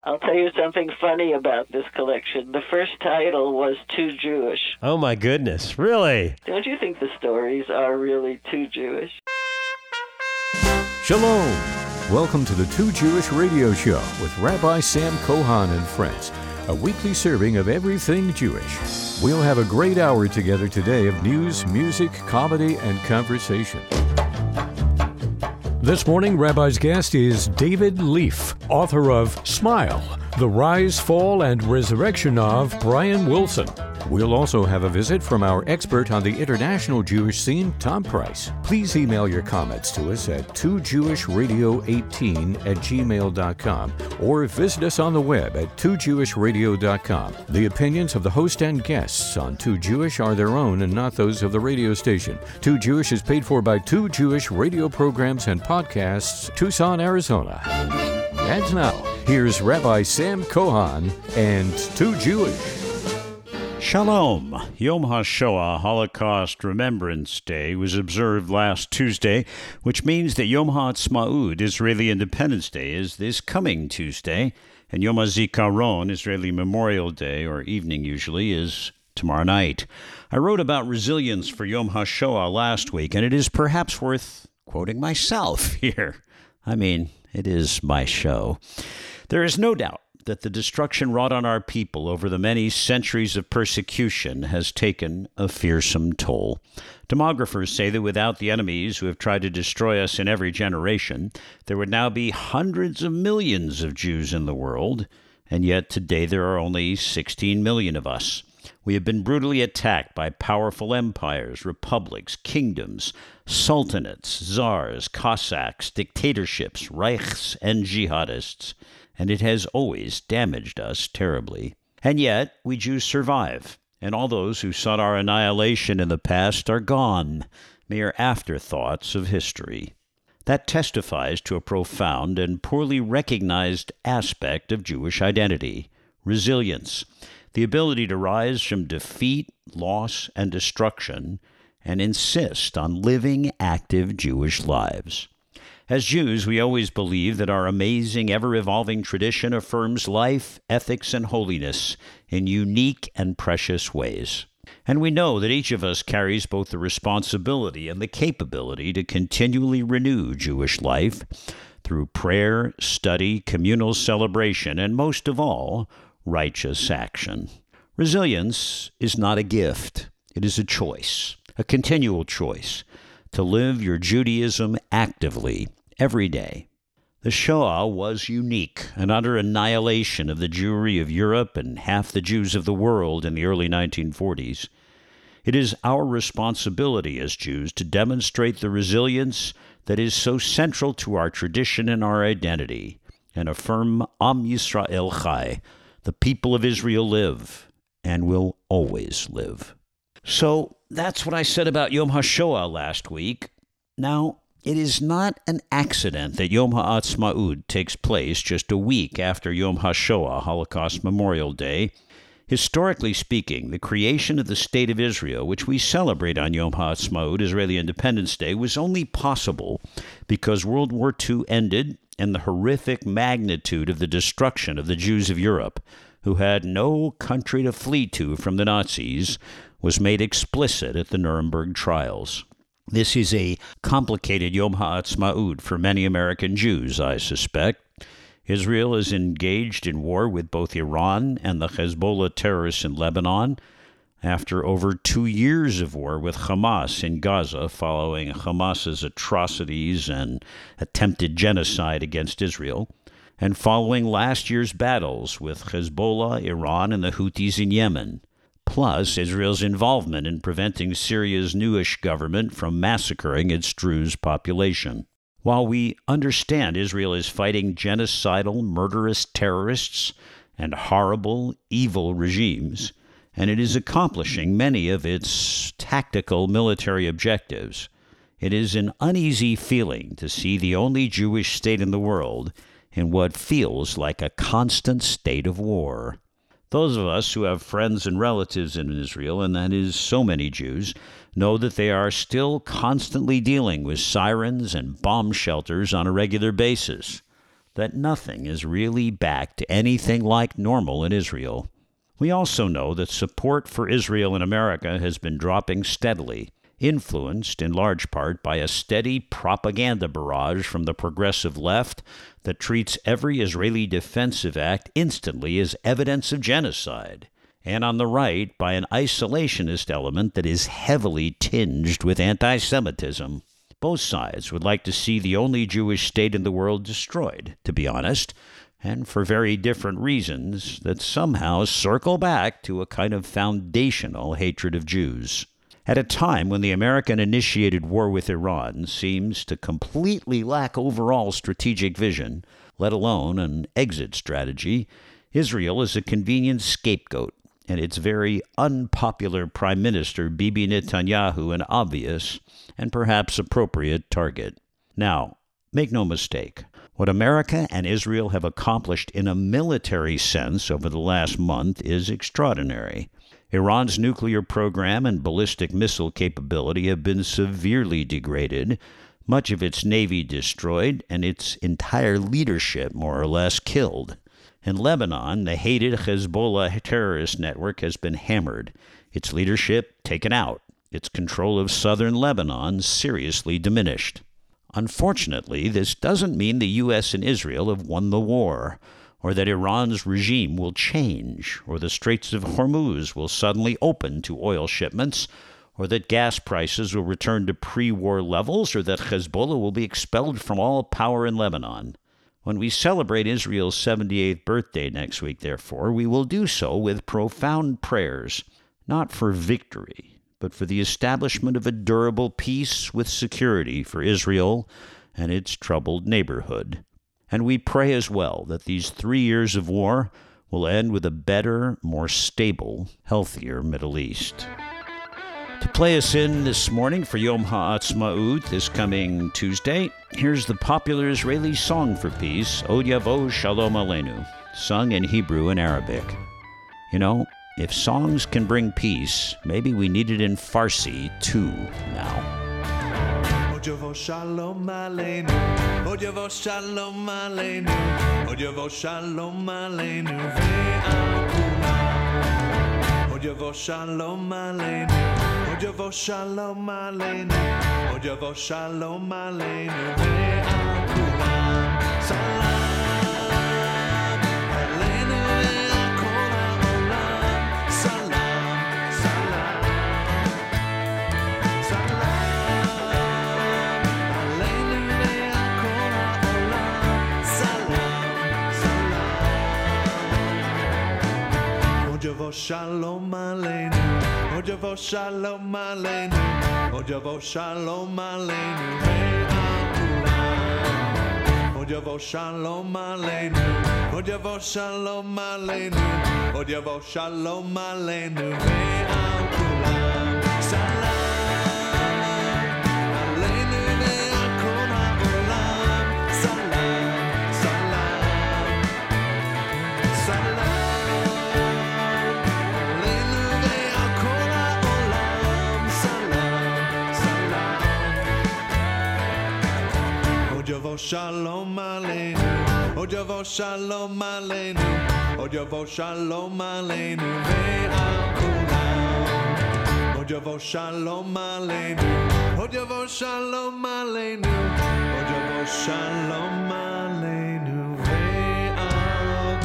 I'll tell you something funny about this collection. The first title was Too Jewish. Oh, my goodness. Really? Don't you think the stories are really too Jewish? Shalom! Welcome to the Too Jewish Radio Show with Rabbi Sam Kohan and friends, a weekly serving of everything Jewish. We'll have a great hour together today of news, music, comedy, and conversation. This morning, Rabbi's guest is David Leaf, author of Smile, The Rise, Fall, and Resurrection of Brian Wilson. We'll also have a visit from our expert on the international Jewish scene, Tom Price. Please email your comments to us at 2jewishradio18@gmail.com or visit us on the web at 2jewishradio.com. The opinions of the host and guests on Too Jewish are their own and not those of the radio station. Too Jewish is paid for by Too Jewish radio programs and podcasts, Tucson, Arizona. And now, here's Rabbi Sam Kohan and Too Jewish. Shalom. Yom HaShoah, Holocaust Remembrance Day, was observed last Tuesday, which means that Yom HaAtzmaut, Israeli Independence Day, is this coming Tuesday, and Yom HaZikaron, Israeli Memorial Day, or evening usually, is tomorrow night. I wrote about resilience for Yom HaShoah last week, and it is perhaps worth quoting myself here. I mean, it is my show. There is no doubt that the destruction wrought on our people over the many centuries of persecution has taken a fearsome toll. Demographers say that without the enemies who have tried to destroy us in every generation, there would now be hundreds of millions of Jews in the world, and yet today there are only 16 million of us. We have been brutally attacked by powerful empires, republics, kingdoms, sultanates, czars, Cossacks, dictatorships, reichs, and jihadists, and it has always damaged us terribly. And yet, we Jews survive, and all those who sought our annihilation in the past are gone, mere afterthoughts of history. That testifies to a profound and poorly recognized aspect of Jewish identity: resilience, the ability to rise from defeat, loss, and destruction, and insist on living active Jewish lives. As Jews, we always believe that our amazing, ever-evolving tradition affirms life, ethics, and holiness in unique and precious ways. And we know that each of us carries both the responsibility and the capability to continually renew Jewish life through prayer, study, communal celebration, and most of all, righteous action. Resilience is not a gift. It is a choice, a continual choice, to live your Judaism actively every day. The Shoah was unique, an utter annihilation of the Jewry of Europe and half the Jews of the world in the early 1940s. It is our responsibility as Jews to demonstrate the resilience that is so central to our tradition and our identity, and affirm Am Yisrael Chai, the people of Israel live and will always live. So that's what I said about Yom HaShoah last week. Now, it is not an accident that Yom HaAtzmaut takes place just a week after Yom HaShoah, Holocaust Memorial Day. Historically speaking, the creation of the State of Israel, which we celebrate on Yom HaAtzmaut, Israeli Independence Day, was only possible because World War II ended and the horrific magnitude of the destruction of the Jews of Europe, who had no country to flee to from the Nazis, was made explicit at the Nuremberg trials. This is a complicated Yom HaAtzmaut for many American Jews, I suspect. Israel is engaged in war with both Iran and the Hezbollah terrorists in Lebanon after over 2 years of war with Hamas in Gaza following Hamas's atrocities and attempted genocide against Israel, and following last year's battles with Hezbollah, Iran, and the Houthis in Yemen, plus Israel's involvement in preventing Syria's newish government from massacring its Druze population. While we understand Israel is fighting genocidal, murderous terrorists and horrible, evil regimes, and it is accomplishing many of its tactical military objectives, it is an uneasy feeling to see the only Jewish state in the world in what feels like a constant state of war. Those of us who have friends and relatives in Israel, and that is so many Jews, know that they are still constantly dealing with sirens and bomb shelters on a regular basis. that nothing is really back to anything like normal in Israel. We also know that support for Israel in America has been dropping steadily, influenced in large part by a steady propaganda barrage from the progressive left that treats every Israeli defensive act instantly as evidence of genocide, and on the right by an isolationist element that is heavily tinged with anti-Semitism. Both sides would like to see the only Jewish state in the world destroyed, to be honest, and for very different reasons that somehow circle back to a kind of foundational hatred of Jews. At a time when the American-initiated war with Iran seems to completely lack overall strategic vision, let alone an exit strategy, Israel is a convenient scapegoat, and its very unpopular Prime Minister Bibi Netanyahu an obvious and perhaps appropriate target. Now, make no mistake, what America and Israel have accomplished in a military sense over the last month is extraordinary. Iran's nuclear program and ballistic missile capability have been severely degraded, much of its navy destroyed, and its entire leadership more or less killed. In Lebanon, the hated Hezbollah terrorist network has been hammered, its leadership taken out, its control of southern Lebanon seriously diminished. Unfortunately, this doesn't mean the U.S. and Israel have won the war, or that Iran's regime will change, or the Straits of Hormuz will suddenly open to oil shipments, or that gas prices will return to pre-war levels, or that Hezbollah will be expelled from all power in Lebanon. When we celebrate Israel's 78th birthday next week, therefore, we will do so with profound prayers, not for victory, but for the establishment of a durable peace with security for Israel and its troubled neighborhood. And we pray as well that these 3 years of war will end with a better, more stable, healthier Middle East. To play us in this morning for Yom HaAtzmaut this coming Tuesday, here's the popular Israeli song for peace, Od Yavo Shalom Aleinu, sung in Hebrew and Arabic. You know, if songs can bring peace, maybe we need it in Farsi too now. Od Yavo Shalom Aleinu, Od Yavo Shalom Aleinu, Od Yavo Shalom Aleinu ve'al kulam. Od Yavo Shalom Aleinu, Od Yavo Shalom Aleinu, Od Yavo Shalom Aleinu ve'al kulam. Salam. Shalom Aleinu, Od Yavo Shalom Aleinu, Od Yavo Shalom Aleinu ve'al kulam. Od Yavo Shalom Aleinu, Od Yavo Shalom Aleinu, Od Yavo Shalom Aleinu ve'al kulam. Salam. Shalom Aleinu, Od Yavo Shalom Aleinu, Od Yavo Shalom Aleinu ve'al kulam. Od Yavo Shalom Aleinu, Od Yavo Shalom Aleinu, Od Yavo Shalom Aleinu ve'al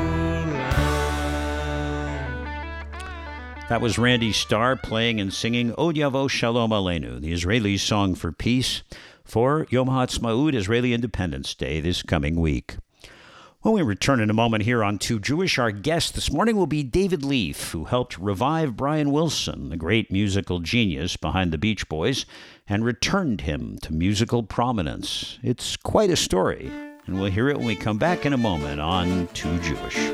kulam. That was Randy Starr playing and singing Od Yavo Shalom Aleinu, the Israeli song for peace, for Yom HaAtzmaut, Israeli Independence Day, this coming week. When we return in a moment here on Too Jewish, our guest this morning will be David Leaf, who helped revive Brian Wilson, the great musical genius behind the Beach Boys, and returned him to musical prominence. It's quite a story, and we'll hear it when we come back in a moment on Too Jewish.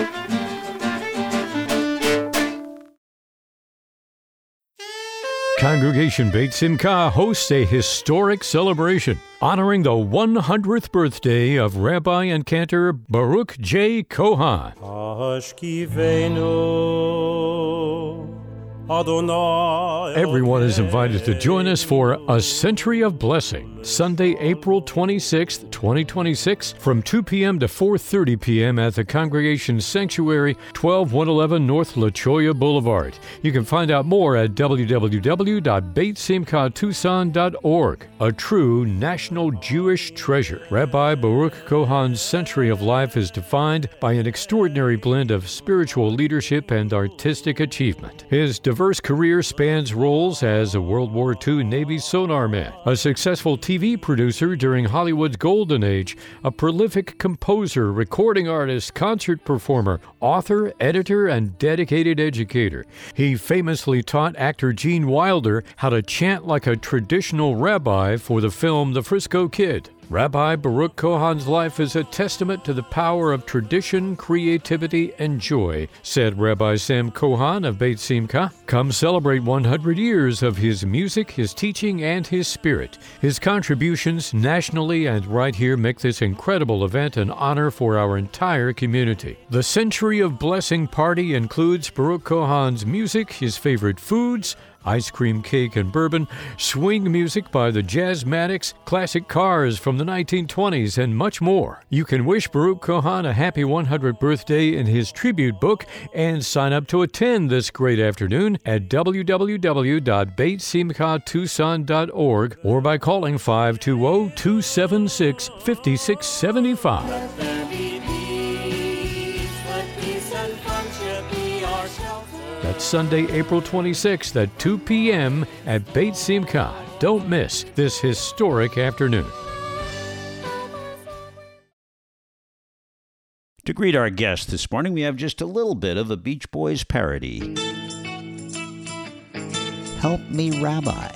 Congregation Beit Simcha hosts a historic celebration honoring the 100th birthday of Rabbi and Cantor Baruch J. Kohan. Ashkivenu Everyone is invited to join us for A Century of Blessing, Sunday, April 26th, 2026, from 2 p.m. to 4:30 p.m. at the Congregation Sanctuary, 12111 North La Cholla Boulevard. You can find out more at www.beitsimchatucson.org. A true national Jewish treasure. Rabbi Baruch Kohan's Century of Life is defined by an extraordinary blend of spiritual leadership and artistic achievement. His diverse career spans roles as a World War II Navy sonar man, a successful TV producer during Hollywood's golden age, a prolific composer, recording artist, concert performer, author, editor, and dedicated educator. He famously taught actor Gene Wilder how to chant like a traditional rabbi for the film The Frisco Kid. Rabbi Baruch Kohan's life is a testament to the power of tradition, creativity, and joy, said Rabbi Sam Kohan of Beit Simcha. Come celebrate 100 years of his music, his teaching, and his spirit. His contributions nationally and right here make this incredible event an honor for our entire community. The Century of Blessing party includes Baruch Kohan's music, his favorite foods, ice cream, cake, and bourbon, swing music by the Jazzmatics, classic cars from the 1920s, and much more. You can wish Baruch Kohan a happy 100th birthday in his tribute book and sign up to attend this great afternoon at www.beitsimchatucson.org or by calling 520-276-5675. That's Sunday, April 26th at 2 p.m. at Beit Simcha. Don't miss this historic afternoon. To greet our guest this morning, we have just a little bit of a Beach Boys parody. Help Me, Rabbi.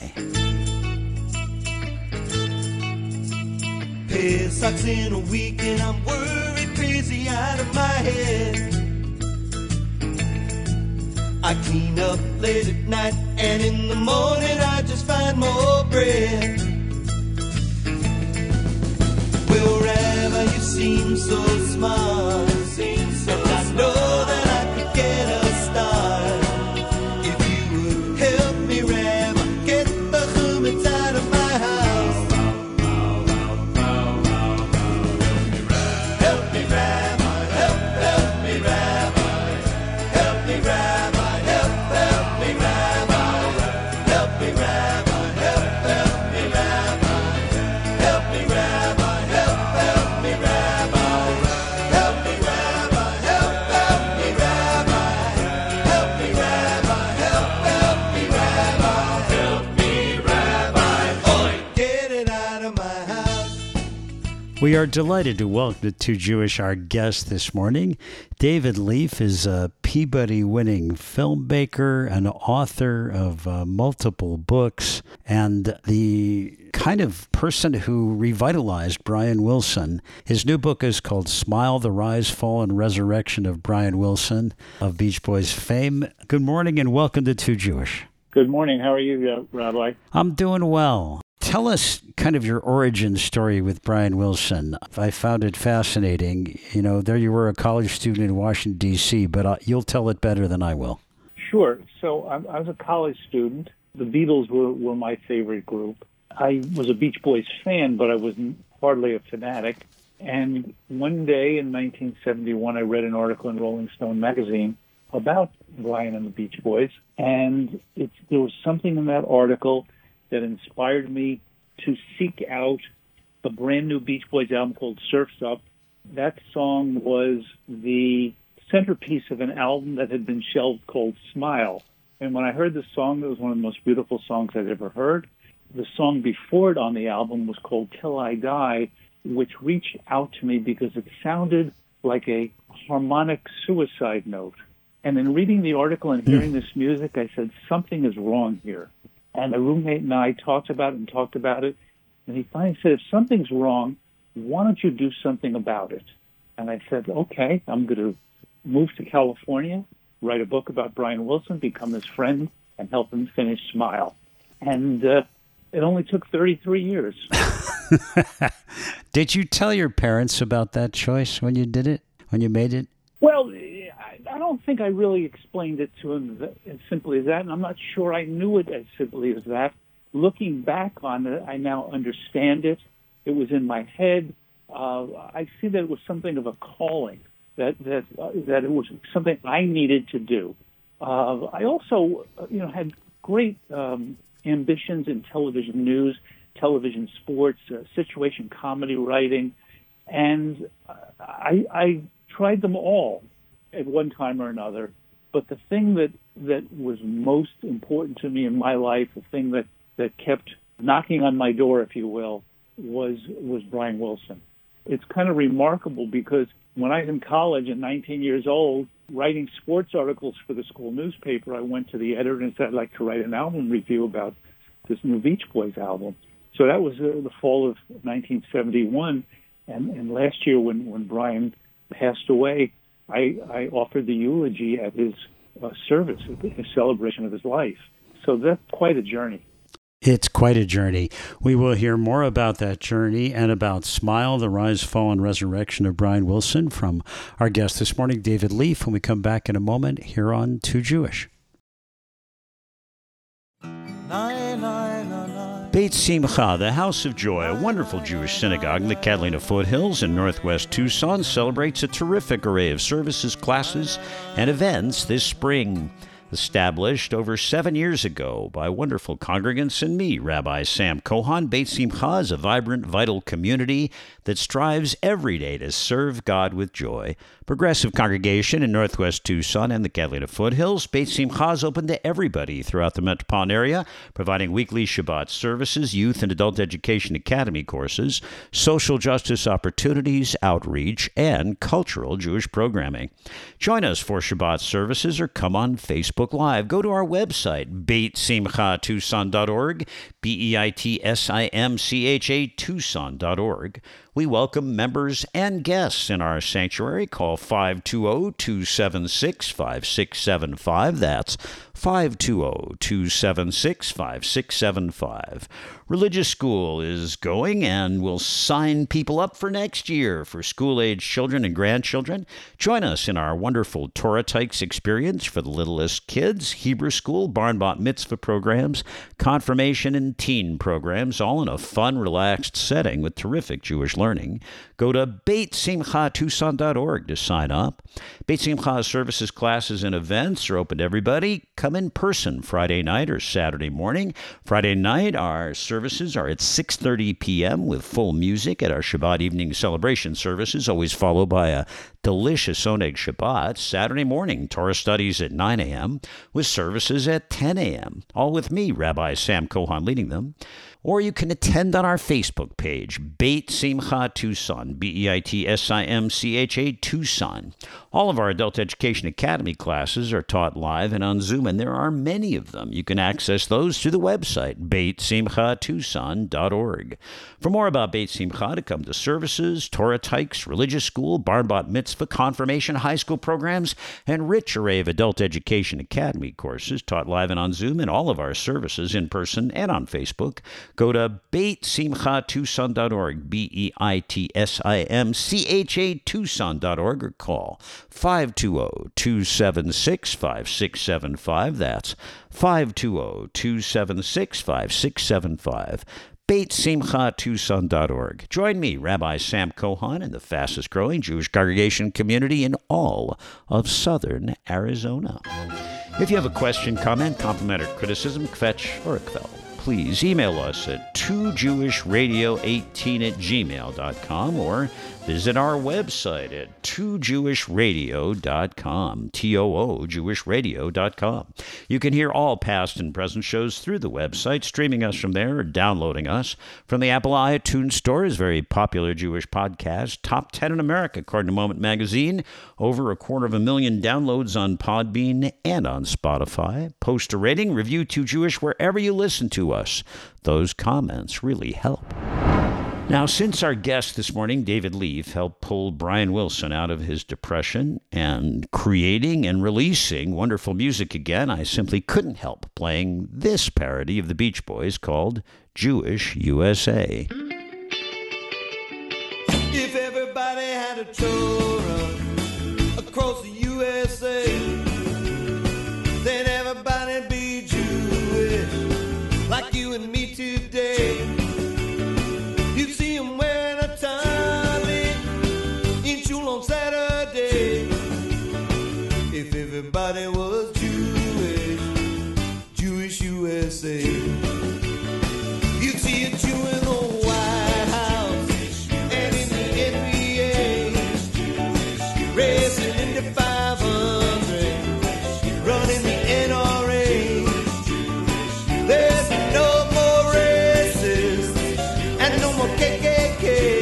Pesach's in a week and I'm worried crazy out of my head. I clean up late at night, and in the morning I just find more bread. Well, Rabbi, you seem so smart, and I know that I could get a start. If you would help me, Rabbi, get the chametz out of my house. Help me, Rabbi, help me, Rabbi, help me, Rabbi. We are delighted to welcome to Jewish our guest this morning. David Leaf is a Peabody-winning filmmaker, an author of multiple books, and the kind of person who revitalized Brian Wilson. His new book is called Smile, the Rise, Fall, and Resurrection of Brian Wilson of Beach Boys fame. Good morning and welcome to Too Jewish. Good morning. How are you, Rabbi? I'm doing well. Tell us kind of your origin story with Brian Wilson. I found it fascinating. You know, there you were, a college student in Washington, D.C., but you'll tell it better than I will. Sure. So I was a college student. The Beatles were my favorite group. I was a Beach Boys fan, but I was hardly a fanatic. And one day in 1971, I read an article in Rolling Stone magazine about Brian and the Beach Boys. And there was something in that article that inspired me to seek out a brand new Beach Boys album called Surf's Up. That song was the centerpiece of an album that had been shelved called Smile. And when I heard this song, it was one of the most beautiful songs I'd ever heard. The song before it on the album was called Till I Die, which reached out to me because it sounded like a harmonic suicide note. And in reading the article and hearing this music, I said, something is wrong here. And a roommate and I talked about it, and he finally said, if something's wrong, why don't you do something about it? And I said, okay, I'm going to move to California, write a book about Brian Wilson, become his friend, and help him finish Smile. And it only took 33 years. Did you tell your parents about that choice when you did it, when you made it? Well, I don't think I really explained it to him as simply as that, and I'm not sure I knew it as simply as that. Looking back on it, I now understand it. It was in my head. I see that it was something of a calling, that it was something I needed to do. I also, had great ambitions in television news, television sports, situation comedy writing, and I tried them all at one time or another. But the thing that was most important to me in my life, the thing that kept knocking on my door, if you will, was Brian Wilson. It's kind of remarkable because when I was in college at 19 years old, writing sports articles for the school newspaper, I went to the editor and said, I'd like to write an album review about this new Beach Boys album. So that was the fall of 1971. And last year when Brian passed away, I offered the eulogy at his service, his celebration of his life. So that's quite a journey. It's quite a journey. We will hear more about that journey and about Smile, the Rise, Fall, and Resurrection of Brian Wilson from our guest this morning, David Leaf, when we come back in a moment here on Too Jewish. Beit Simcha, the House of Joy, a wonderful Jewish synagogue in the Catalina foothills in northwest Tucson, celebrates a terrific array of services, classes, and events this spring. Established over 7 years ago by wonderful congregants and me, Rabbi Sam Cohen, Beit Simcha is a vibrant, vital community that strives every day to serve God with joy. Progressive congregation in northwest Tucson and the Catalina foothills, Beit Simcha is open to everybody throughout the metropolitan area, providing weekly Shabbat services, youth and adult education academy courses, social justice opportunities, outreach, and cultural Jewish programming. Join us for Shabbat services or come on Facebook Live. Go to our website, beitsimchatucson.org, BEITSIMCHA Tucson.org. We welcome members and guests in our sanctuary. Call 520-276-5675. That's 520-276-5675. Religious School is going and will sign people up for next year for school-age children and grandchildren. Join us in our wonderful Torah Tykes experience for the littlest kids, Hebrew School, Barn Bat Mitzvah programs, confirmation and teen programs, all in a fun, relaxed setting with terrific Jewish learning. Go to BeitSimchaTucson.org to sign up. Beit Simcha services, classes, and events are open to everybody. Come in person Friday night or Saturday morning. Friday night, our services are at 6:30 p.m. with full music at our Shabbat evening celebration services, always followed by a delicious Oneg Shabbat. Saturday morning, Torah studies at 9 a.m. with services at 10 a.m., all with me, Rabbi Sam Cohen, leading them. Or you can attend on our Facebook page, Beit Simcha Tucson, BEITSIMCHA Tucson. All of our Adult Education Academy classes are taught live and on Zoom, and there are many of them. You can access those through the website, BeitSimchaTucson.org. For more about Beit Simcha, to come to services, Torah Tykes, Religious School, Barn Bat Mitzvah, confirmation, high school programs, and rich array of Adult Education Academy courses taught live and on Zoom, and all of our services in person and on Facebook, go to BeitSimchaTucson.org, BEITSIMCHA Tucson.org, or call 520-276-5675. That's 520-276-5675. BeitSimchaTucson.org. Join me, Rabbi Sam Cohen, in the fastest growing Jewish congregation community in all of southern Arizona. If you have a question, comment, compliment, or criticism, kvetch, or a kvel, please email us at 2jewishradio18@gmail.com or visit our website at 2jewishradio.com, T-O-O, jewishradio.com. You can hear all past and present shows through the website, streaming us from there or downloading us from the Apple iTunes Store. Is very popular Jewish podcast, top 10 in America, according to Moment Magazine. Over 250,000 downloads on Podbean and on Spotify. Post a rating, review Too Jewish wherever you listen to us. Those comments really help. Now, since our guest this morning, David Leaf, helped pull Brian Wilson out of his depression and creating and releasing wonderful music again, I simply couldn't help playing this parody of the Beach Boys called Jewish USA. If everybody had a Torah across the USA, everybody was Jewish, Jewish USA. You'd see a Jew in the White House and in the NBA, racing into 500, running the NRA. There's no more races and no more KKK.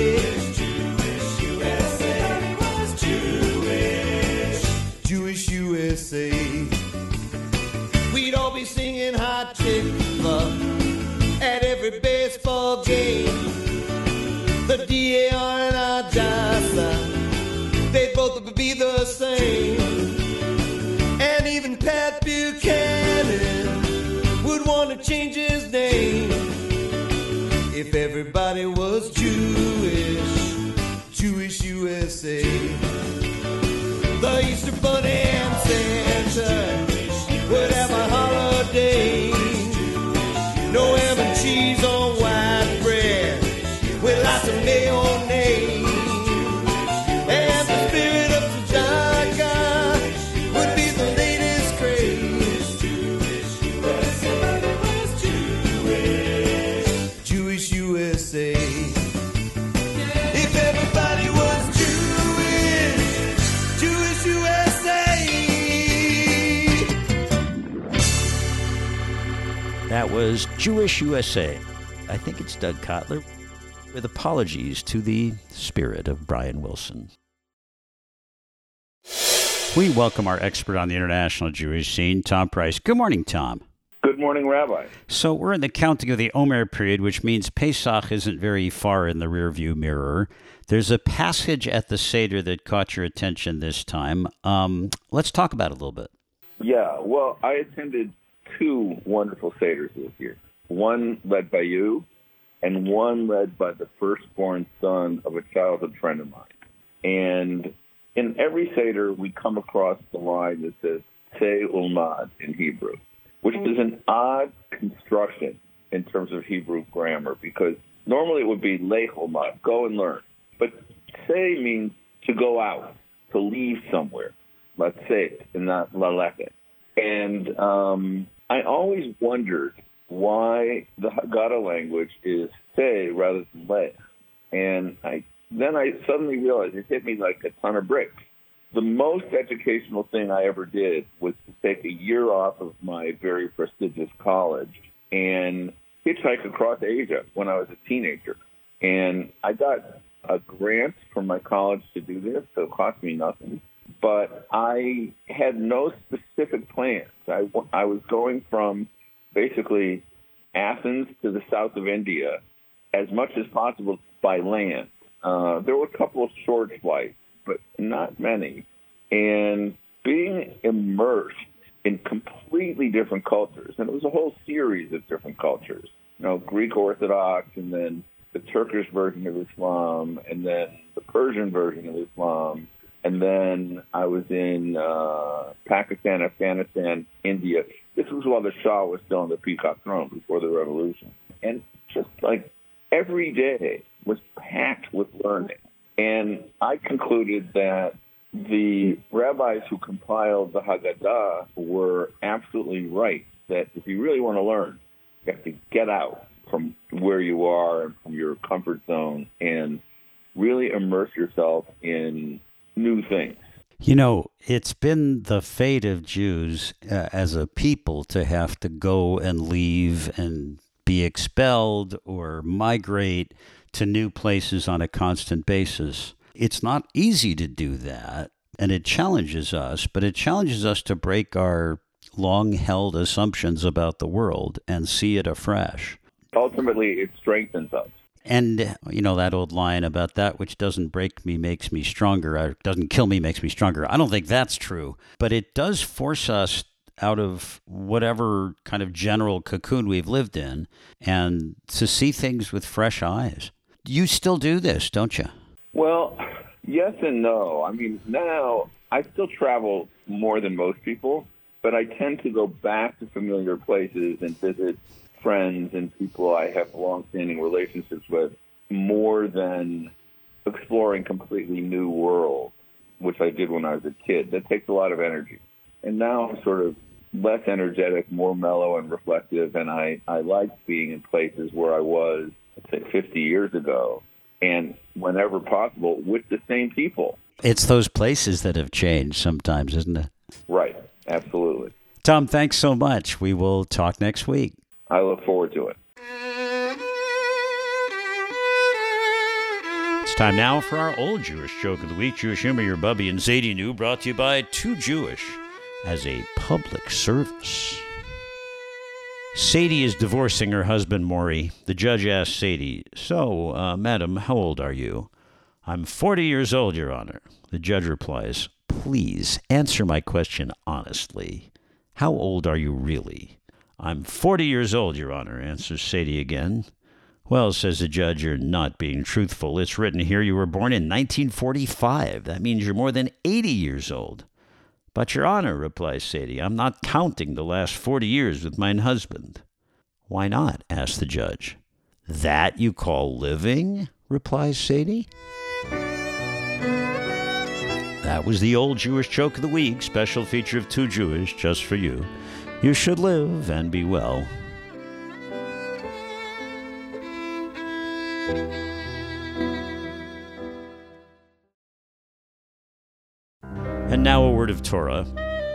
Jewish USA. We'd all be singing Hot Chick Love at every baseball game. The DAR and Adasa, they'd both be the same. And even Pat Buchanan would want to change his name if everybody was Jewish, Jewish USA. The Easter Bunny and Santa would have a holiday. No ham and cheese on white bread with lots of mayonnaise. And the spirit of Tujaka would be the latest craze. Jewish USA. If everybody was Jewish, Jewish USA. That was Jewish USA. I think it's Doug Kotler, with apologies to the spirit of Brian Wilson. We welcome our expert on the international Jewish scene, Tom Price. Good morning, Tom. Good morning, Rabbi. So we're in the counting of the Omer period, which means Pesach isn't very far in the rearview mirror. There's a passage at the Seder that caught your attention this time. Let's talk about it a little bit. Yeah, well, I attended two wonderful Seders this year. One led by you, and one led by the firstborn son of a childhood friend of mine. And in every Seder, we come across the line that says, Say Ulmad in Hebrew, which is an odd construction in terms of Hebrew grammar, because normally it would be Lech Ulmad, go and learn. But say means to go out, to leave somewhere. Let's say it, and not laleket. And I always wondered why the Haggadah language is say rather than lech. And then I suddenly realized it hit me like a ton of bricks. The most educational thing I ever did was to take a year off of my very prestigious college and hitchhike across Asia when I was a teenager. And I got a grant from my college to do this, so it cost me nothing. But I had no specific plans. I was going from basically Athens to the south of India as much as possible by land. There were a couple of short flights, but not many. And being immersed in completely different cultures, and it was a whole series of different cultures, Greek Orthodox, and then the Turkish version of Islam, and then the Persian version of Islam, and then I was in Pakistan, Afghanistan, India. This was while the Shah was still on the peacock throne before the revolution. And just like every day was packed with learning. And I concluded that the rabbis who compiled the Haggadah were absolutely right, that if you really want to learn, you have to get out from where you are and from your comfort zone and really immerse yourself in new things. It's been the fate of Jews as a people to have to go and leave and be expelled or migrate to new places on a constant basis. It's not easy to do that, and it challenges us, but it challenges us to break our long-held assumptions about the world and see it afresh. Ultimately, it strengthens us. And, that old line about that which doesn't break me makes me stronger, or doesn't kill me makes me stronger. I don't think that's true. But it does force us out of whatever kind of general cocoon we've lived in and to see things with fresh eyes. You still do this, don't you? Well, yes and no. I mean, now I still travel more than most people, but I tend to go back to familiar places and visit friends and people I have long-standing relationships with more than exploring completely new worlds, which I did when I was a kid. That takes a lot of energy. And now I'm sort of less energetic, more mellow and reflective, and I like being in places where I was, let's say, 50 years ago, and whenever possible, with the same people. It's those places that have changed sometimes, isn't it? Right, absolutely. Tom, thanks so much. We will talk next week. I look forward to it. It's time now for our Old Jewish Joke of the Week. Jewish Humor, your Bubby and Zadie New, brought to you by Too Jewish as a public service. Sadie is divorcing her husband, Maury. The judge asks Sadie, "So, madam, how old are you?" "I'm 40 years old, Your Honor." The judge replies, "Please answer my question honestly. How old are you really?" "I'm 40 years old, Your Honor," answers Sadie again. "Well," says the judge, "you're not being truthful. It's written here you were born in 1945. That means you're more than 80 years old." "But, Your Honor," replies Sadie, "I'm not counting the last 40 years with mine husband." "Why not?" asks the judge. "That you call living?" replies Sadie. That was the Old Jewish Joke of the Week, special feature of Too Jewish, just for you. You should live and be well. And now a word of Torah.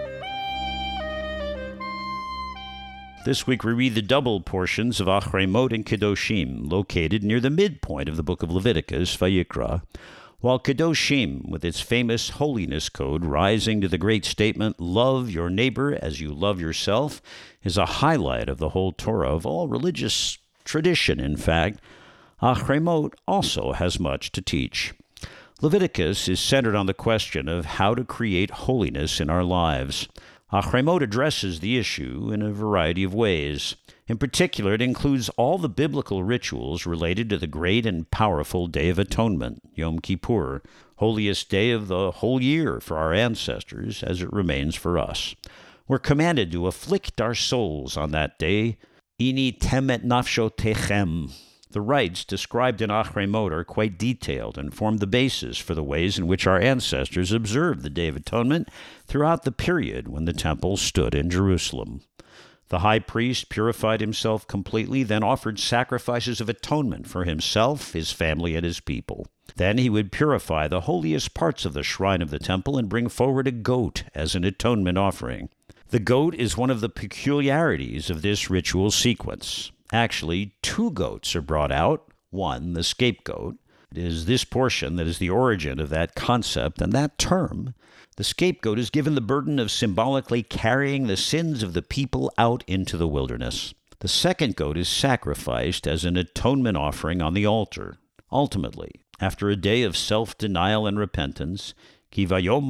This week we read the double portions of Achremot and Kedoshim, located near the midpoint of the book of Leviticus, Vayikra, while Kedoshim, with its famous holiness code rising to the great statement, "Love your neighbor as you love yourself," is a highlight of the whole Torah, of all religious tradition, in fact. Achremot also has much to teach. Leviticus is centered on the question of how to create holiness in our lives. Achremot addresses the issue in a variety of ways. In particular, it includes all the biblical rituals related to the great and powerful Day of Atonement, Yom Kippur, holiest day of the whole year for our ancestors, as it remains for us. We're commanded to afflict our souls on that day. Ini temet nafshotechem. The rites described in Achremot are quite detailed and form the basis for the ways in which our ancestors observed the Day of Atonement throughout the period when the temple stood in Jerusalem. The high priest purified himself completely, then offered sacrifices of atonement for himself, his family, and his people. Then he would purify the holiest parts of the shrine of the temple and bring forward a goat as an atonement offering. The goat is one of the peculiarities of this ritual sequence. Actually, 2 goats are brought out. One, the scapegoat. It is this portion that is the origin of that concept and that term. The scapegoat is given the burden of symbolically carrying the sins of the people out into the wilderness. The second goat is sacrificed as an atonement offering on the altar. Ultimately, after a day of self-denial and repentance, on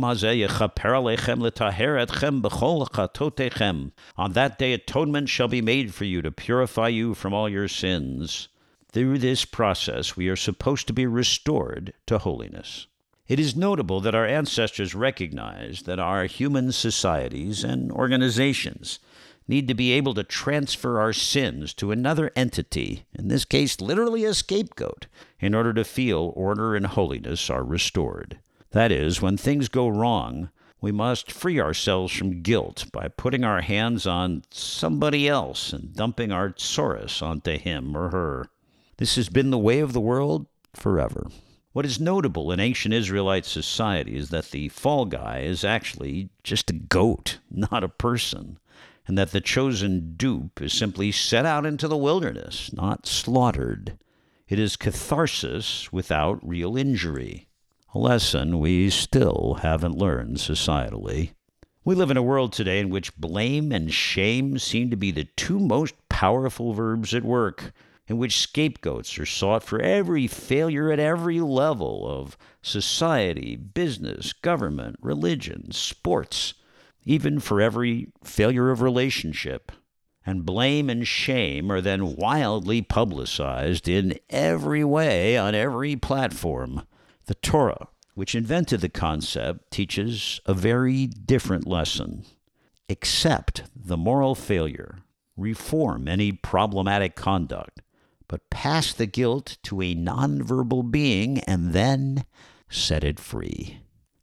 that day atonement shall be made for you to purify you from all your sins. Through this process, we are supposed to be restored to holiness. It is notable that our ancestors recognized that our human societies and organizations need to be able to transfer our sins to another entity, in this case literally a scapegoat, in order to feel order and holiness are restored. That is, when things go wrong, we must free ourselves from guilt by putting our hands on somebody else and dumping our tsoros onto him or her. This has been the way of the world forever. What is notable in ancient Israelite society is that the fall guy is actually just a goat, not a person, and that the chosen dupe is simply set out into the wilderness, not slaughtered. It is catharsis without real injury. A lesson we still haven't learned societally. We live in a world today in which blame and shame seem to be the 2 most powerful verbs at work, in which scapegoats are sought for every failure at every level of society, business, government, religion, sports, even for every failure of relationship. And blame and shame are then wildly publicized in every way on every platform. The Torah, which invented the concept, teaches a very different lesson. Accept the moral failure, reform any problematic conduct, but pass the guilt to a nonverbal being and then set it free.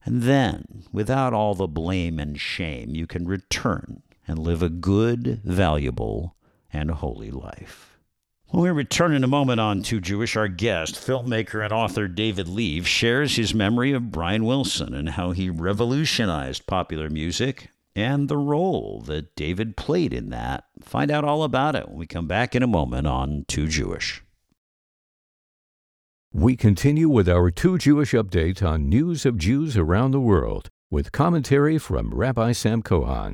And then, without all the blame and shame, you can return and live a good, valuable, and holy life. When we return in a moment on Too Jewish, our guest, filmmaker and author David Leave, shares his memory of Brian Wilson and how he revolutionized popular music and the role that David played in that. Find out all about it when we come back in a moment on Too Jewish. We continue with our Too Jewish update on news of Jews around the world with commentary from Rabbi Sam Kohan.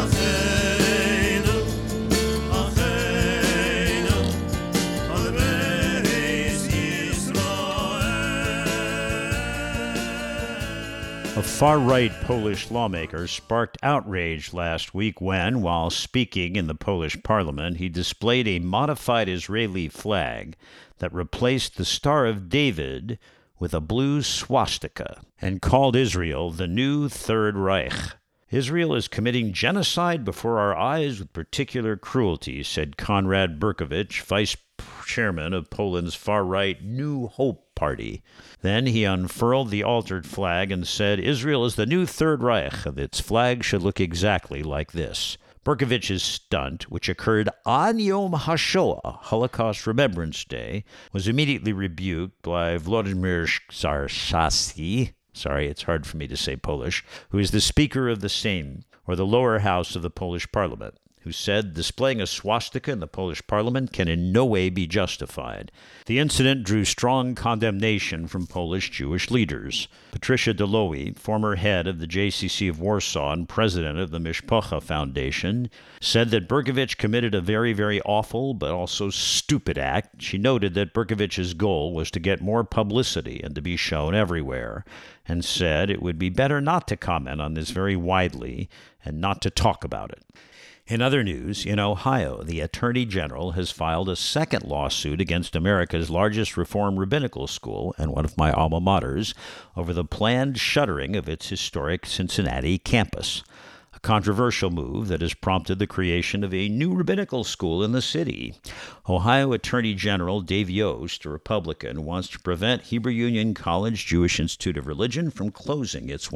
A far-right Polish lawmaker sparked outrage last week when, while speaking in the Polish parliament, he displayed a modified Israeli flag that replaced the Star of David with a blue swastika and called Israel the new Third Reich. Israel is committing genocide before our eyes with particular cruelty, said Konrad Berkowicz, vice chairman of Poland's far-right New Hope Party. Then he unfurled the altered flag and said, Israel is the new Third Reich, and its flag should look exactly like this. Berkowicz's stunt, which occurred on Yom HaShoah, Holocaust Remembrance Day, was immediately rebuked by Władimir Czarnecki, sorry, it's hard for me to say Polish, who is the Speaker of the Sejm, or the lower house of the Polish parliament, who said displaying a swastika in the Polish parliament can in no way be justified. The incident drew strong condemnation from Polish Jewish leaders. Patricia Delowy, former head of the JCC of Warsaw and president of the Mishpacha Foundation, said that Berkowicz committed a very, very awful but also stupid act. She noted that Berkowicz's goal was to get more publicity and to be shown everywhere, and said it would be better not to comment on this very widely and not to talk about it. In other news, in Ohio, the Attorney General has filed a second lawsuit against America's largest Reform rabbinical school and one of my alma maters over the planned shuttering of its historic Cincinnati campus, a controversial move that has prompted the creation of a new rabbinical school in the city. Ohio Attorney General Dave Yost, a Republican, wants to prevent Hebrew Union College Jewish Institute of Religion from closing its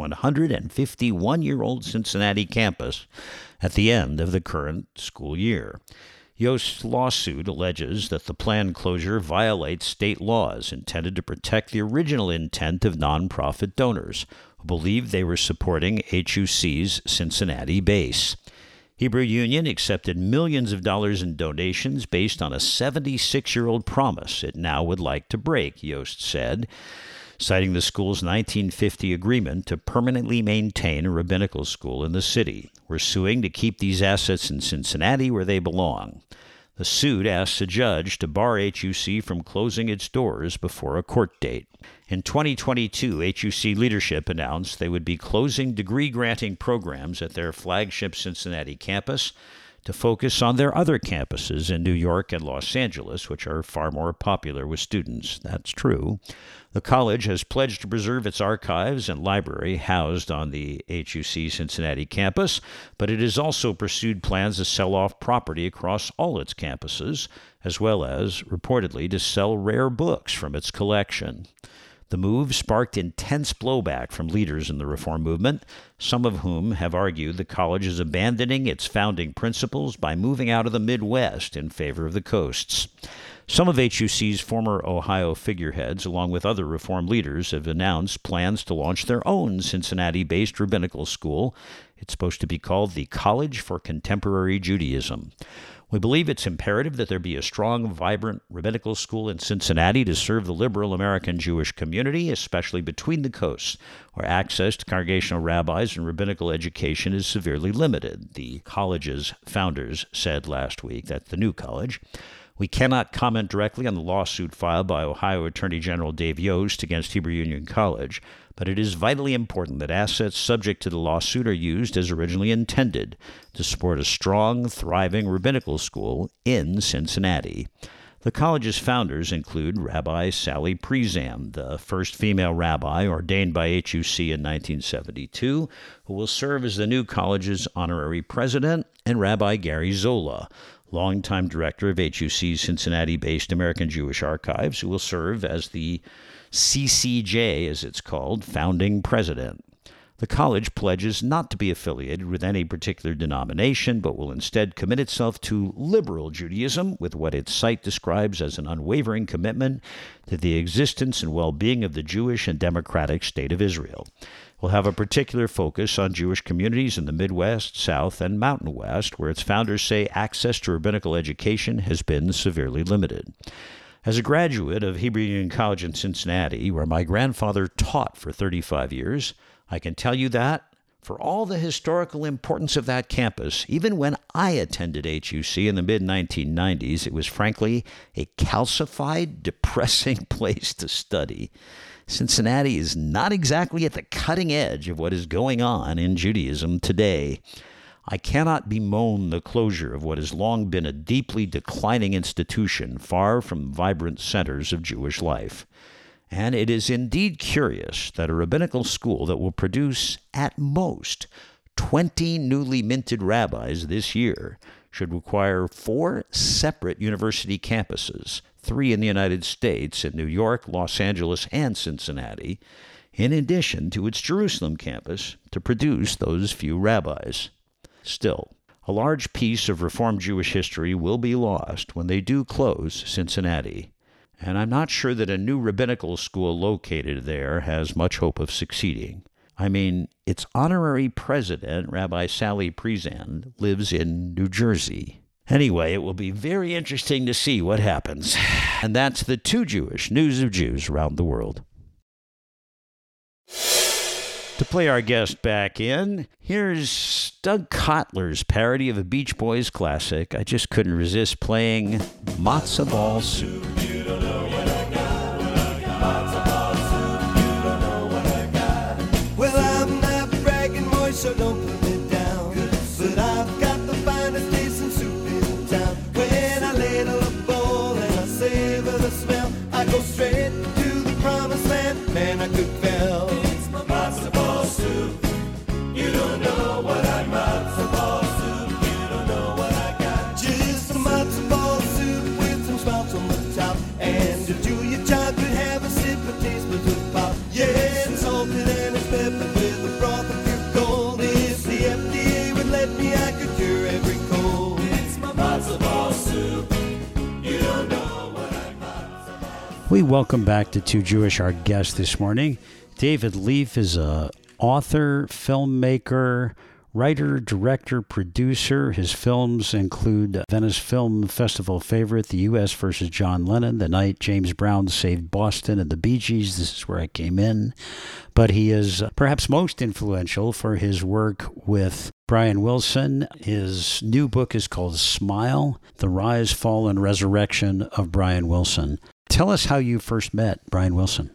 151-year-old Cincinnati campus at the end of the current school year. Yost's lawsuit alleges that the planned closure violates state laws intended to protect the original intent of nonprofit donors who believed they were supporting HUC's Cincinnati base. Hebrew Union accepted millions of dollars in donations based on a 76-year-old promise it now would like to break, Yost said, citing the school's 1950 agreement to permanently maintain a rabbinical school in the city. We're suing to keep these assets in Cincinnati where they belong. The suit asks a judge to bar HUC from closing its doors before a court date. In 2022, HUC leadership announced they would be closing degree-granting programs at their flagship Cincinnati campus to focus on their other campuses in New York and Los Angeles, which are far more popular with students. That's true. The college has pledged to preserve its archives and library housed on the HUC Cincinnati campus, but it has also pursued plans to sell off property across all its campuses, as well as, reportedly, to sell rare books from its collection. The move sparked intense blowback from leaders in the reform movement, some of whom have argued the college is abandoning its founding principles by moving out of the Midwest in favor of the coasts. Some of HUC's former Ohio figureheads, along with other reform leaders, have announced plans to launch their own Cincinnati-based rabbinical school. It's supposed to be called the College for Contemporary Judaism. We believe it's imperative that there be a strong, vibrant rabbinical school in Cincinnati to serve the liberal American Jewish community, especially between the coasts, where access to congregational rabbis and rabbinical education is severely limited, the college's founders said last week. That's the new college. We cannot comment directly on the lawsuit filed by Ohio Attorney General Dave Yost against Hebrew Union College, but it is vitally important that assets subject to the lawsuit are used as originally intended to support a strong, thriving rabbinical school in Cincinnati. The college's founders include Rabbi Sally Priesam, the first female rabbi ordained by HUC in 1972, who will serve as the new college's honorary president, and Rabbi Gary Zola, longtime director of HUC's Cincinnati-based American Jewish Archives, who will serve as the CCJ, as it's called, founding president. The college pledges not to be affiliated with any particular denomination, but will instead commit itself to liberal Judaism with what its site describes as an unwavering commitment to the existence and well-being of the Jewish and democratic state of Israel. Will have a particular focus on Jewish communities in the Midwest, South, and Mountain West, where its founders say access to rabbinical education has been severely limited. As a graduate of Hebrew Union College in Cincinnati, where my grandfather taught for 35 years, I can tell you that, for all the historical importance of that campus, even when I attended HUC in the mid-1990s, it was frankly a calcified, depressing place to study. Cincinnati is not exactly at the cutting edge of what is going on in Judaism today. I cannot bemoan the closure of what has long been a deeply declining institution far from vibrant centers of Jewish life. And it is indeed curious that a rabbinical school that will produce, at most, 20 newly minted rabbis this year should require 4 separate university campuses, 3 in the United States, in New York, Los Angeles, and Cincinnati, in addition to its Jerusalem campus, to produce those few rabbis. Still, a large piece of Reform Jewish history will be lost when they do close Cincinnati, and I'm not sure that a new rabbinical school located there has much hope of succeeding. I mean, its honorary president, Rabbi Sally Priesand, lives in New Jersey. Anyway, it will be very interesting to see what happens. And that's the Too Jewish News of Jews around the world. To play our guest back in, here's Doug Kotler's parody of a Beach Boys classic. I just couldn't resist playing Matzo Ball Soup. Well, I'm not bragging, boy, so don't put me down. But I've got the finest tasting soup in town. When I ladle a bowl and I savor the smell, I go straight to the promised land. Man, I could fell. It's my matzo ball soup. You don't know what I matzo ball soup. You don't know what I got. Just a matzo ball soup with some sprouts on the top. And a Julia child could have a sip of taste buds with pop. Yeah, it's salted and it's peppered with a broth of pure gold. If the FDA would let me, I could cure every cold. It's my matzo ball soup. You don't know what I matzo ball soup. We welcome back to Too Jewish, our guest this morning. David Leaf is a author, filmmaker, writer, director, producer. His films include Venice Film Festival favorite, The U.S. versus John Lennon, The Night James Brown Saved Boston, and The Bee Gees, This Is Where I Came In. But he is perhaps most influential for his work with Brian Wilson. His new book is called Smile, The Rise, Fall, and Resurrection of Brian Wilson. Tell us how you first met Brian Wilson.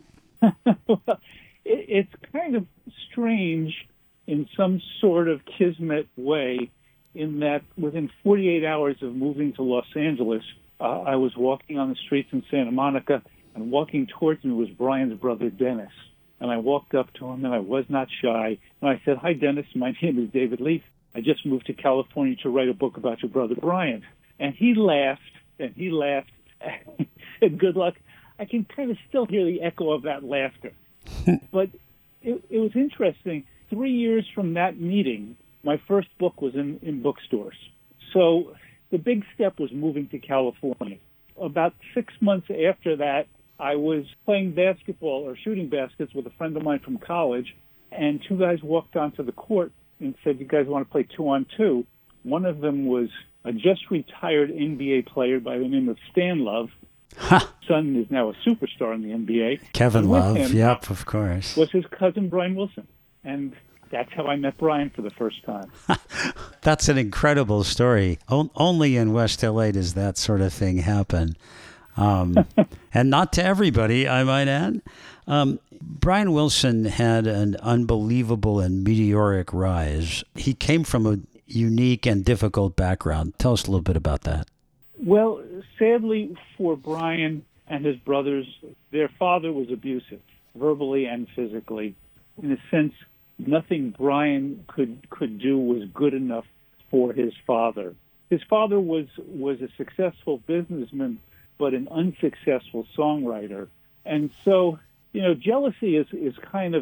It's kind of strange in some sort of kismet way, in that within 48 hours of moving to Los Angeles, I was walking on the streets in Santa Monica, and walking towards me was Brian's brother, Dennis. And I walked up to him, and I was not shy. And I said, "Hi, Dennis. My name is David Leaf. I just moved to California to write a book about your brother, Brian." And he laughed, and he laughed. And good luck. I can kind of still hear the echo of that laughter. But it was interesting. 3 years from that meeting, my first book was in bookstores. So the big step was moving to California. About 6 months after that, I was playing basketball or shooting baskets with a friend of mine from college, and 2 guys walked onto the court and said, "You guys want to play 2-on-2?" One of them was a just retired NBA player by the name of Stan Love. Son is now a superstar in the NBA. Kevin Love, yep, of course. Was his cousin Brian Wilson. And that's how I met Brian for the first time. That's an incredible story. Only in West LA does that sort of thing happen. And not to everybody, I might add. Brian Wilson had an unbelievable and meteoric rise. He came from a unique and difficult background. Tell us a little bit about that. Well, sadly for Brian and his brothers, their father was abusive, verbally and physically. In a sense, nothing Brian could do was good enough for his father. His father was a successful businessman, but an unsuccessful songwriter. And so, jealousy is kind of a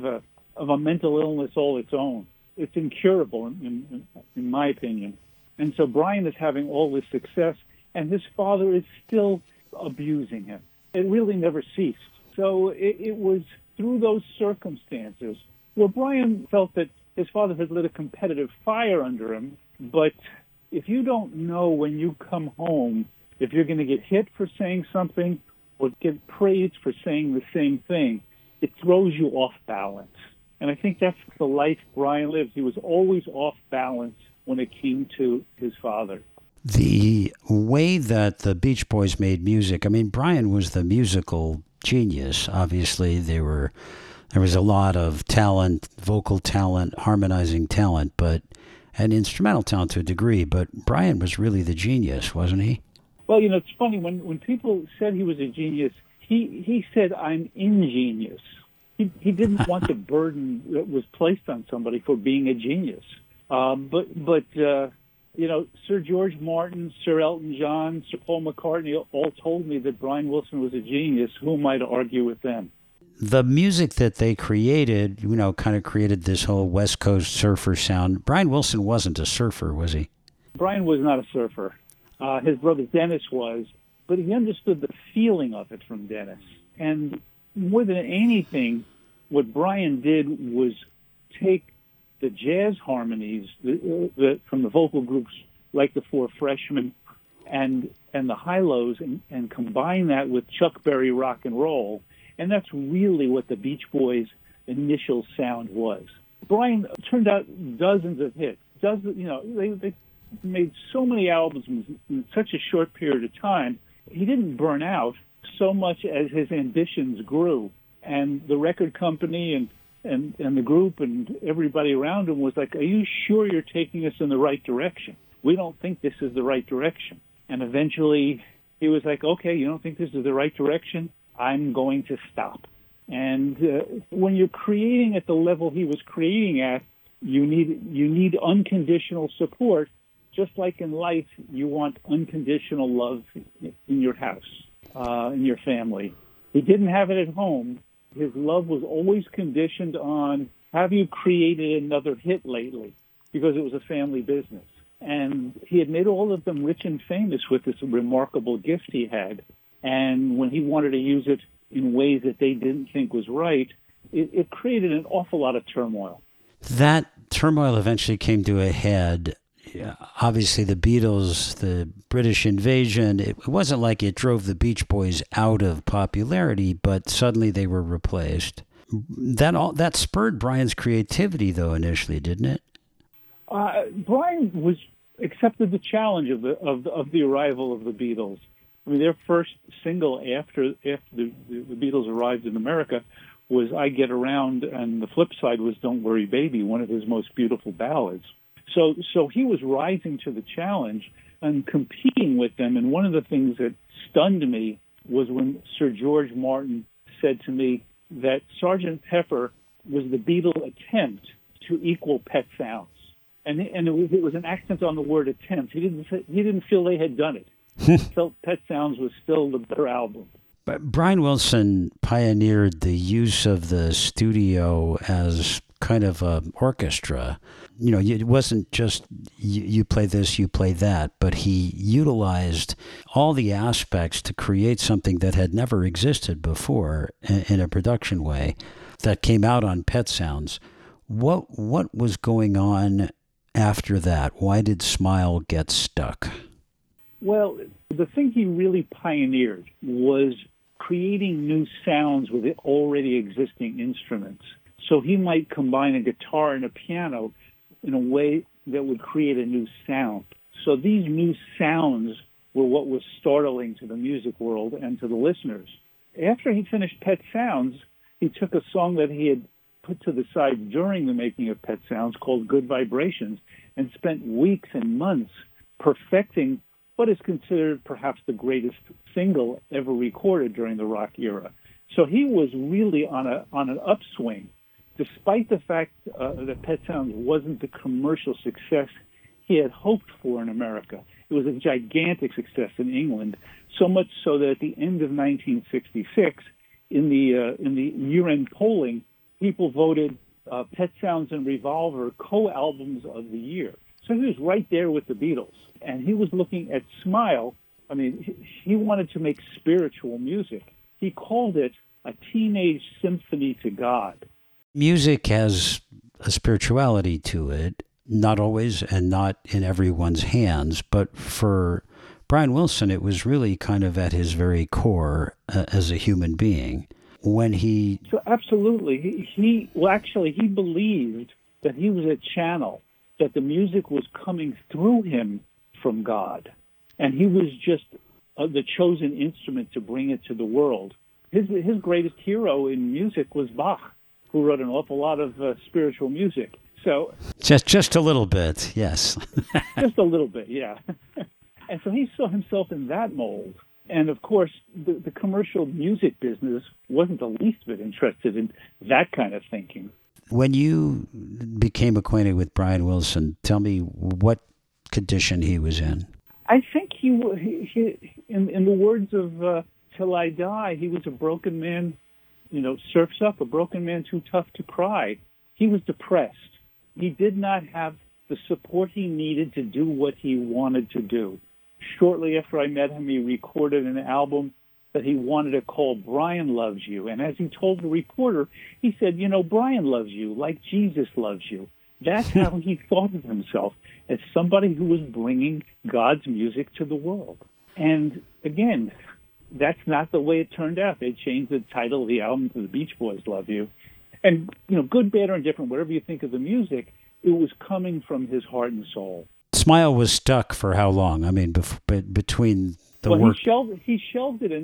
of a mental illness all its own. It's incurable, in my opinion. And so Brian is having all this success, and his father is still abusing him. It really never ceased. So it was through those circumstances where Brian felt that his father had lit a competitive fire under him. But if you don't know when you come home if you're going to get hit for saying something or get praised for saying the same thing, it throws you off balance. And I think that's the life Brian lived. He was always off balance when it came to his father. The way that the Beach Boys made music, I mean, Brian was the musical genius. Obviously, there was a lot of talent, vocal talent, harmonizing talent, and instrumental talent to a degree. But Brian was really the genius, wasn't he? Well, it's funny. When people said he was a genius, he said, "I'm ingenious." He didn't want the burden that was placed on somebody for being a genius. But Sir George Martin, Sir Elton John, Sir Paul McCartney all told me that Brian Wilson was a genius. Who am I to argue with them? The music that they created, kind of created this whole West Coast surfer sound. Brian Wilson wasn't a surfer, was he? Brian was not a surfer. His brother Dennis was, but he understood the feeling of it from Dennis. And more than anything, what Brian did was take the jazz harmonies from the vocal groups like the Four Freshmen and the Hi-Lo's and combine that with Chuck Berry rock and roll. And that's really what the Beach Boys' initial sound was. Brian turned out dozens of hits. They made so many albums in such a short period of time. He didn't burn out so much as his ambitions grew. And the record company and the group and everybody around him was like, "Are you sure you're taking us in the right direction? We don't think this is the right direction." And eventually he was like, "Okay, you don't think this is the right direction? I'm going to stop." And when you're creating at the level he was creating at, you need unconditional support. Just like in life, you want unconditional love in your house, in your family. He didn't have it at home. His love was always conditioned on, have you created another hit lately? Because it was a family business. And he had made all of them rich and famous with this remarkable gift he had. And when he wanted to use it in ways that they didn't think was right, it created an awful lot of turmoil. That turmoil eventually came to a head. Obviously, the Beatles, the British invasion, it wasn't like it drove the Beach Boys out of popularity, but suddenly they were replaced. That spurred Brian's creativity, though, initially, didn't it? Brian accepted the challenge of the arrival of the Beatles. I mean, their first single after the Beatles arrived in America was "I Get Around," and the flip side was "Don't Worry Baby," one of his most beautiful ballads. So he was rising to the challenge and competing with them. And one of the things that stunned me was when Sir George Martin said to me that Sgt. Pepper was the Beatle attempt to equal Pet Sounds. And it was an accent on the word attempt. He didn't feel they had done it. He felt Pet Sounds was still the better album. But Brian Wilson pioneered the use of the studio as kind of an orchestra. It wasn't just you play this, you play that, but he utilized all the aspects to create something that had never existed before in a production way that came out on Pet Sounds. What was going on after that? Why did Smile get stuck? Well, the thing he really pioneered was creating new sounds with already existing instruments. So he might combine a guitar and a piano in a way that would create a new sound. So these new sounds were what was startling to the music world and to the listeners. After he finished Pet Sounds, he took a song that he had put to the side during the making of Pet Sounds called Good Vibrations and spent weeks and months perfecting what is considered perhaps the greatest single ever recorded during the rock era. So he was really on an upswing. Despite the fact that Pet Sounds wasn't the commercial success he had hoped for in America, it was a gigantic success in England, so much so that at the end of 1966, in the year-end polling, people voted Pet Sounds and Revolver co-albums of the year. So he was right there with the Beatles. And he was looking at Smile. I mean, he wanted to make spiritual music. He called it a teenage symphony to God. Music has a spirituality to it, not always and not in everyone's hands, but for Brian Wilson, it was really kind of at his very core as a human being. When he... So absolutely. He believed that he was a channel, that the music was coming through him from God. And he was just the chosen instrument to bring it to the world. His greatest hero in music was Bach, who wrote an awful lot of spiritual music. So just a little bit, yes. Just a little bit, yeah. And so he saw himself in that mold. And of course, the commercial music business wasn't the least bit interested in that kind of thinking. When you became acquainted with Brian Wilson, tell me what condition he was in. I think he in the words of Till I Die, he was a broken man, Surf's Up, a broken man too tough to cry. He was depressed. He did not have the support he needed to do what he wanted to do. Shortly after I met him, he recorded an album that he wanted to call Brian Loves You. And as he told the reporter, he said, Brian loves you like Jesus loves you. That's how he thought of himself, as somebody who was bringing God's music to the world. And again, that's not the way it turned out. They changed the title of the album to The Beach Boys Love You. And, good, bad, or indifferent, whatever you think of the music, it was coming from his heart and soul. Smile was stuck for how long? I mean, between the work... He shelved it in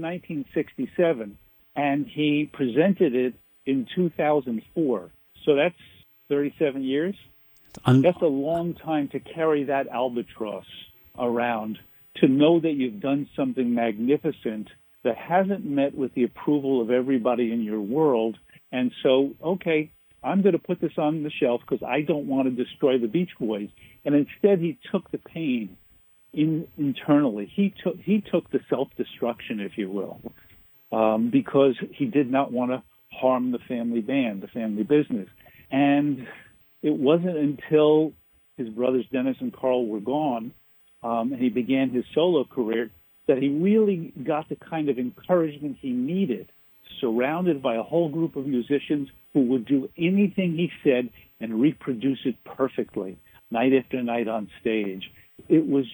1967, and he presented it in 2004. So that's 37 years. That's a long time to carry that albatross around, to know that you've done something magnificent that hasn't met with the approval of everybody in your world. And so, okay, I'm going to put this on the shelf because I don't want to destroy the Beach Boys. And instead, he took the pain internally. He took the self-destruction, if you will, because he did not want to harm the family band, the family business. And it wasn't until his brothers Dennis and Carl were gone, and he began his solo career, that he really got the kind of encouragement he needed, surrounded by a whole group of musicians who would do anything he said and reproduce it perfectly, night after night on stage. It was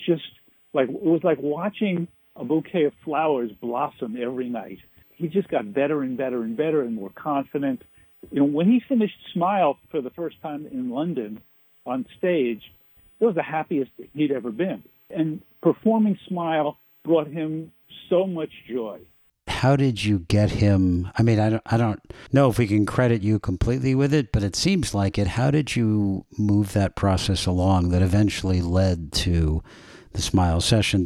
like watching a bouquet of flowers blossom every night. He just got better and better and better and more confident. When he finished Smile for the first time in London on stage, it was the happiest he'd ever been. And performing Smile brought him so much joy. How did you get him? I mean, I don't know if we can credit you completely with it, but it seems like it. How did you move that process along that eventually led to the Smile sessions,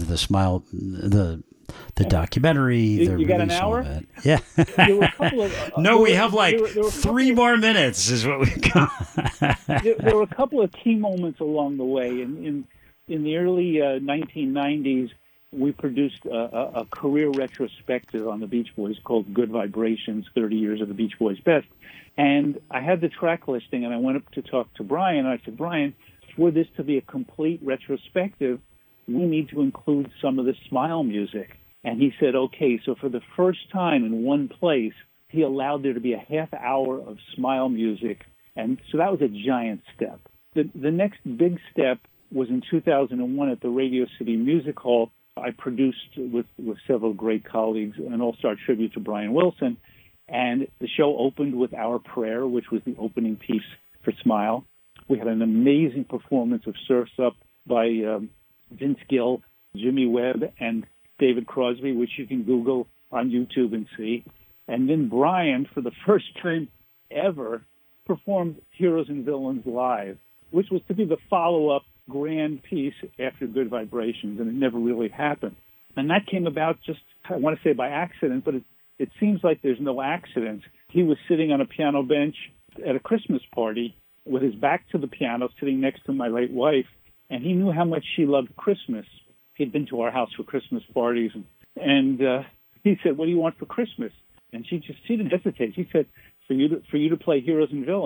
the documentary, you got an hour? Of it? Yeah. There were a couple of, no, we have like 3 more minutes is what we've got. there were a couple of key moments along the way. In the early 1990s, we produced a career retrospective on the Beach Boys called Good Vibrations, 30 Years of the Beach Boys Best. And I had the track listing, and I went up to talk to Brian. And I said, Brian, for this to be a complete retrospective, we need to include some of the Smile music. And he said, okay. So for the first time in one place, he allowed there to be a half hour of Smile music. And so that was a giant step. The next big step was in 2001 at the Radio City Music Hall. I produced with several great colleagues an all-star tribute to Brian Wilson. And the show opened with Our Prayer, which was the opening piece for Smile. We had an amazing performance of Surf's Up by Vince Gill, Jimmy Webb, and David Crosby, which you can Google on YouTube and see. And then Brian, for the first time ever, performed Heroes and Villains Live, which was to be the follow-up grand piece after Good Vibrations, and it never really happened. And that came about just, I want to say by accident, but it seems like there's no accident. He was sitting on a piano bench at a Christmas party with his back to the piano, sitting next to my late wife, and he knew how much she loved Christmas. He'd been to our house for Christmas parties, and he said, what do you want for Christmas? And she didn't hesitate. She said, for you to play Heroes and Villains.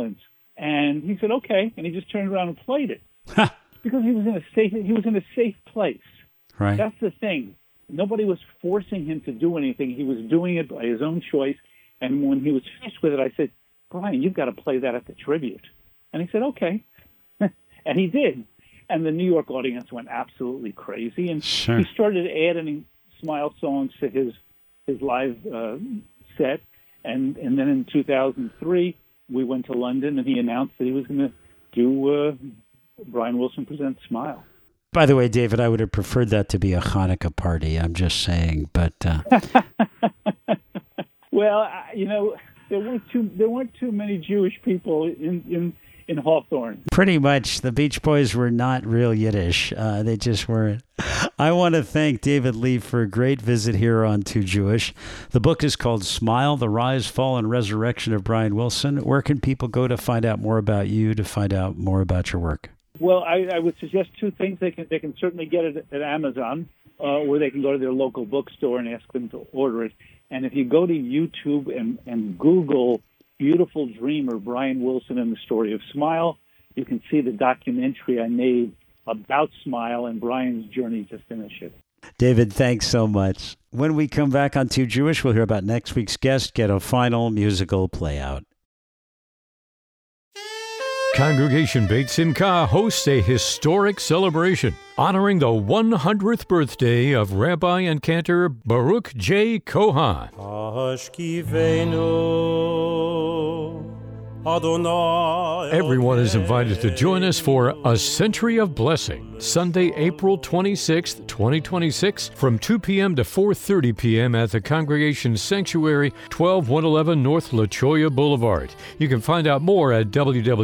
And he said, okay. And he just turned around and played it. Because he was in a safe place. Right. That's the thing. Nobody was forcing him to do anything. He was doing it by his own choice. And when he was finished with it, I said, Brian, you've got to play that at the tribute. And he said, okay. And he did. And the New York audience went absolutely crazy. And Sure. he started adding Smile songs to his live set. And then in 2003, we went to London, and he announced that he was going to do Brian Wilson Presents Smile. By the way, David, I would have preferred that to be a Hanukkah party. I'm just saying, but Well, there weren't too many Jewish people in Hawthorne. pretty much the Beach Boys were not real Yiddish. They just weren't. I want to thank David Lee for a great visit here on Too Jewish. The book is called Smile, The Rise, Fall, and Resurrection of Brian Wilson. Where can people go to find out more about you, to find out more about your work? Well, I would suggest two things. They can certainly get it at Amazon, or they can go to their local bookstore and ask them to order it. And if you go to YouTube and Google Beautiful Dreamer, Brian Wilson and the Story of Smile, you can see the documentary I made about Smile and Brian's journey to finish it. David, thanks so much. When we come back on Too Jewish, we'll hear about next week's guest, get a final musical playout. Congregation Beit Simcha hosts a historic celebration honoring the 100th birthday of Rabbi and Cantor Baruch J. Kohan. Everyone is invited to join us for A Century of Blessing, Sunday, April 26, 2026, from 2 p.m. to 4:30 p.m. at the Congregation Sanctuary, 12111 North La Cholla Boulevard. You can find out more at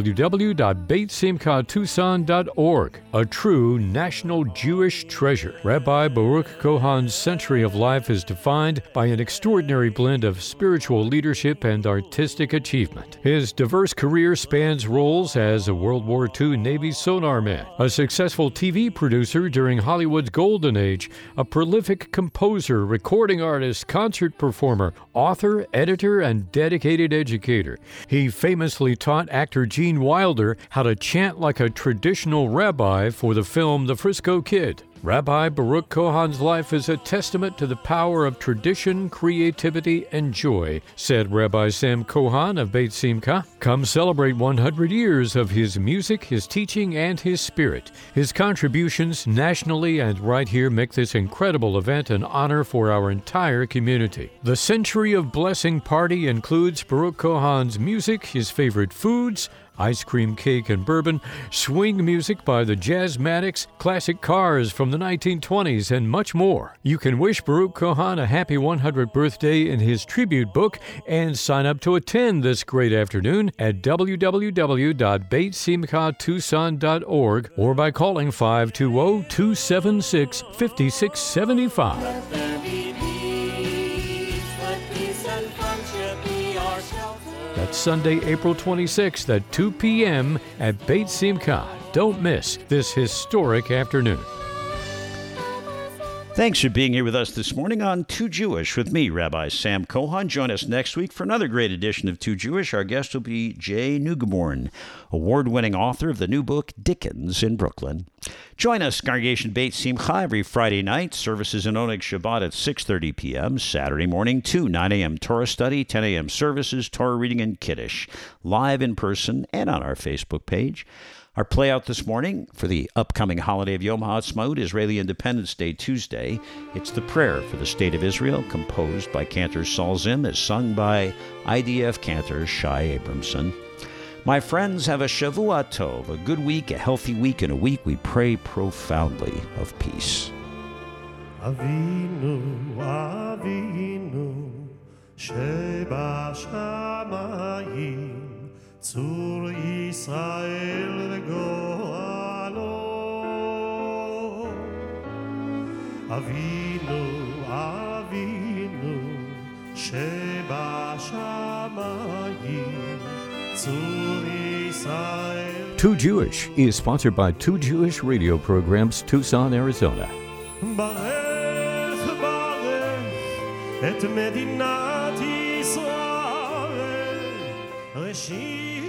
www.beitsimchatucson.org. A true national Jewish treasure. Rabbi Baruch Kohan's century of life is defined by an extraordinary blend of spiritual leadership and artistic achievement. His diverse career spans roles as a World War II Navy sonar man, a successful TV producer during Hollywood's golden age, a prolific composer, recording artist, concert performer, author, editor, and dedicated educator. He famously taught actor Gene Wilder how to chant like a traditional rabbi for the film The Frisco Kid. Rabbi Baruch Kohan's life is a testament to the power of tradition, creativity, and joy, said Rabbi Sam Kohan of Beit Simcha. Come celebrate 100 years of his music, his teaching, and his spirit. His contributions nationally and right here make this incredible event an honor for our entire community. The Century of Blessing party includes Baruch Kohan's music, his favorite foods, ice cream, cake, and bourbon, swing music by the Jazzmatics, classic cars from the 1920s, and much more. You can wish Baruch Kohan a happy 100th birthday in his tribute book and sign up to attend this great afternoon at www.beitsimchatucson.org or by calling 520-276-5675. That's Sunday, April 26th at 2 p.m. at Beit Simcha. Don't miss this historic afternoon. Thanks for being here with us this morning on Too Jewish with me, Rabbi Sam Kohan. Join us next week for another great edition of Too Jewish. Our guest will be Jay Neugebauer, award-winning author of the new book, Dickens in Brooklyn. Join us, Congregation Beit Simcha, every Friday night. Services in Oneg Shabbat at 6:30 p.m. Saturday morning, 9 a.m. Torah study, 10 a.m. services, Torah reading, and Kiddush. Live in person and on our Facebook page. Our playout this morning for the upcoming holiday of Yom HaAtzmaut, Israeli Independence Day Tuesday. It's the prayer for the State of Israel, composed by Cantor Saul Zim, as sung by IDF Cantor Shai Abramson. My friends, have a Shavua Tov, a good week, a healthy week, and a week we pray profoundly of peace. Avinu, Avinu, Sheba Shamayim, Tzur Yisrael v'goalo. Avinu, Avinu, Sheba Shamayim, Tzur Yisrael. Too Jewish is sponsored by Too Jewish Radio Programs, Tucson, Arizona. Barech, Barech, et Medinat Yisrael, Reshit